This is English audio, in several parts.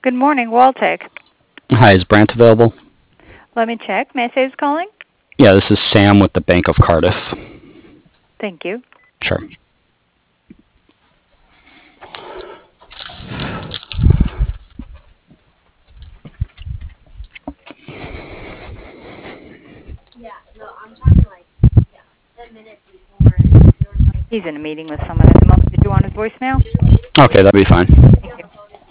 Good morning, Waltech. Hi, is Brant available? Let me check. May I say who's calling? Yeah, this is Sam with the Bank of Cardiff. Thank you. Sure. He's in a meeting with someone at the moment. Did you want his voicemail? Okay, that'd be fine. Thank you.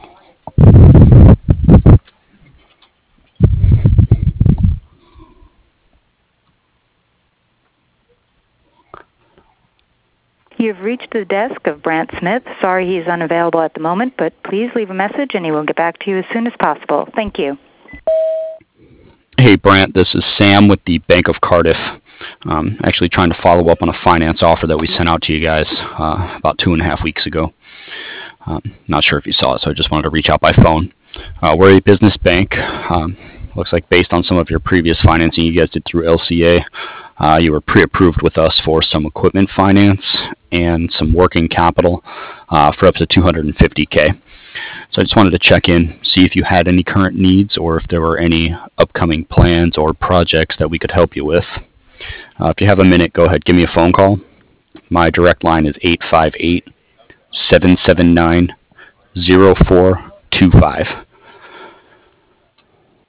You've reached the desk of Brant Smith. Sorry he's unavailable at the moment, but please leave a message and he will get back to you as soon as possible. Thank you. Hey, Brant, this is Sam with the Bank of Cardiff. Actually trying to follow up on a finance offer that we sent out to you guys about 2.5 weeks ago. Not sure if you saw it, so I just wanted to reach out by phone. We're a business bank. Looks like based on some of your previous financing you guys did through LCA, you were pre-approved with us for some equipment finance and some working capital for up to $250K. So I just wanted to check in, see if you had any current needs or if there were any upcoming plans or projects that we could help you with. If you have a minute, go ahead, give me a phone call. My direct line is 858-779-0425.